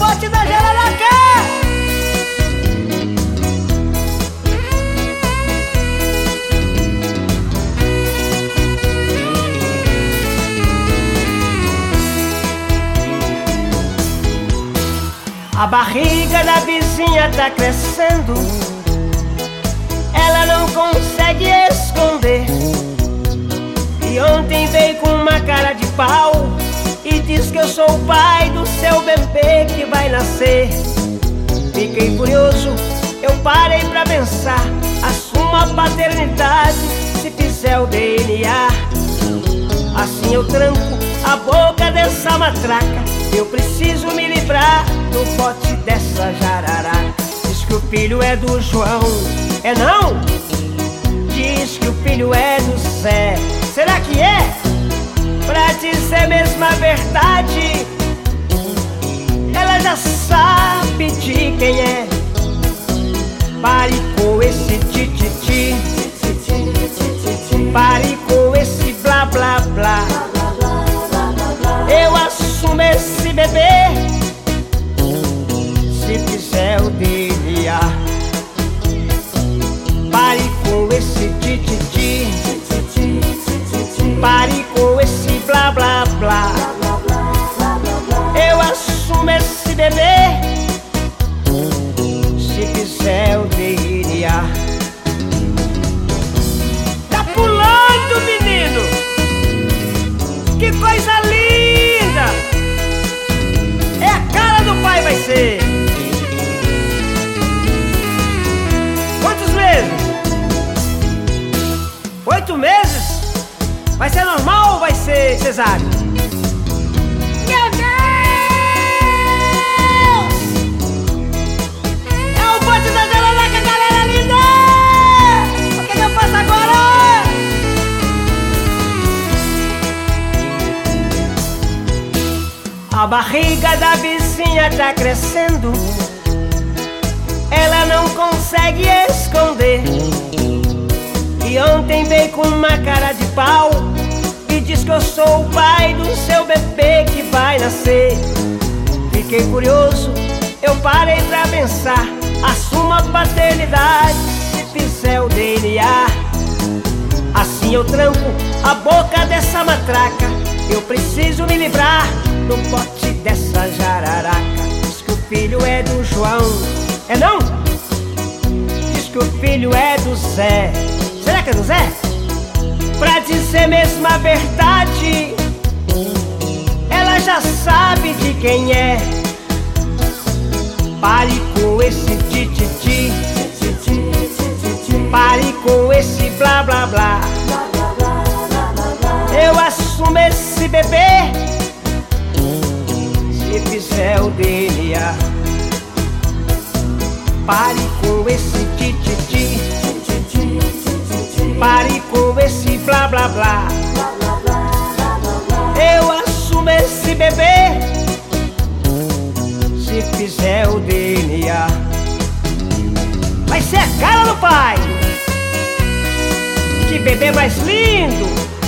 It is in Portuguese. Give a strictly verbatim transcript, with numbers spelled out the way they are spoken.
bote da Jararaca. A barriga da vizinha tá crescendo, ela não consegue esconder. E ontem veio com uma cara de pau e diz que eu sou o pai do seu bebê que vai nascer. Fiquei curioso, eu parei pra pensar, assumo a paternidade se fizer o D N A. Assim eu tranco a boca dessa matraca, eu preciso me livrar do pote dessa jararaca. Diz que o filho é do João, é não? Diz que o filho é do Zé, será que é? Pra dizer mesmo a verdade, ela já sabe de quem é. Pare com esse tititi, pare com esse blá blá blá. Eu assumo esse bebê se fizer o D N A. Pare com esse tititi, pare com esse blá blá blá. Eu assumo esse bebê se fizer o D N A. Tá pulando, menino! Que coisa linda! É a cara do pai, vai ser! Quantos meses? Oito meses? Vai ser normal ou vai ser cesárea? Meu Deus! É o bote da Jararaca, galera linda! O que, que eu faço agora? A barriga da vizinha tá crescendo, ela não consegue esconder. E ontem veio com uma cara de pau e diz que eu sou o pai do seu bebê que vai nascer. Fiquei curioso, eu parei pra pensar, assumo a paternidade se fizer o D N A. Assim eu tranco a boca dessa matraca, eu preciso me livrar do pote dessa jararaca. Diz que o filho é do João, é não? Diz que o filho é do Zé, será que é do Zé? Pra dizer mesmo a verdade, ela já sabe de quem é. Pare com esse tititi, pare com esse blá blá blá. Eu assumo esse bebê se fizer o D N A. Pare com esse tititi, pare com esse blá blá blá. Eu assumo esse bebê se fizer o D N A. Vai ser a cara do pai. Que bebê mais lindo!